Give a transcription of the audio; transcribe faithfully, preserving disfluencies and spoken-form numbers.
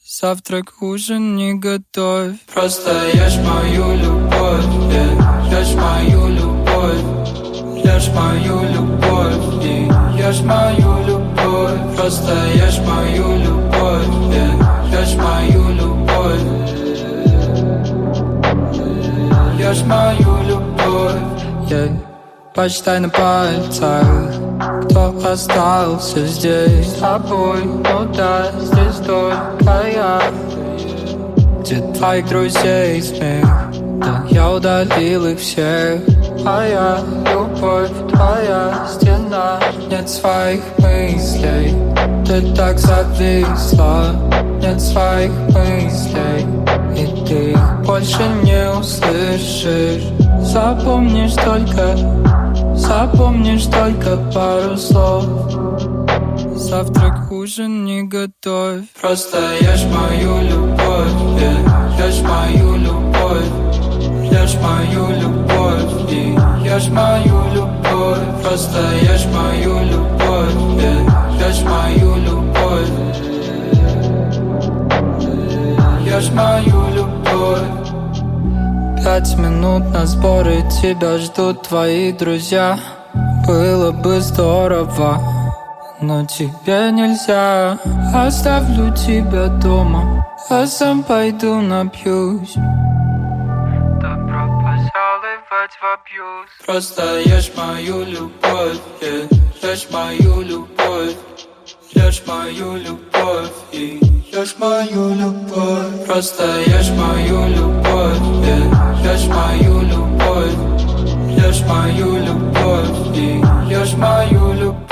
Завтрак, ужин не готовь. Просто ешь мою любовь, yeah. Ешь мою любовь, ешь мою любовь, и ешь мою любовь. Просто ешь мою любовь, yeah. Ешь мою любовь, ешь мою любовь, yeah. Почитай на пальцах, кто остался здесь с тобой. Ну да, здесь только я. Где твоих друзей смех? Да я удалил их всех. Моя любовь, твоя стена. Нет своих мыслей, ты так зависла. Нет своих мыслей, и ты их больше не услышишь. Запомнишь только, запомнишь только пару слов. Завтрак, ужин не готовь. Просто ешь мою любовь, yeah. Ешь мою любовь, ешь мою любовь, и ешь мою любовь. Просто ешь мою любовь, yeah. Ешь мою любовь, ешь мою любовь. Пять минут на сборы, тебя ждут твои друзья. Было бы здорово, но тебе нельзя. Оставлю тебя дома, а сам пойду напьюсь. Добро пожаловать в абьюз. Просто ешь мою любовь, yeah. Ешь мою любовь, ешь мою любовь, и ешь мою любовь. Просто ешь мою любовь, yeah. Ешь мою любовь, ешь мою любовь, и ешь мою любовь.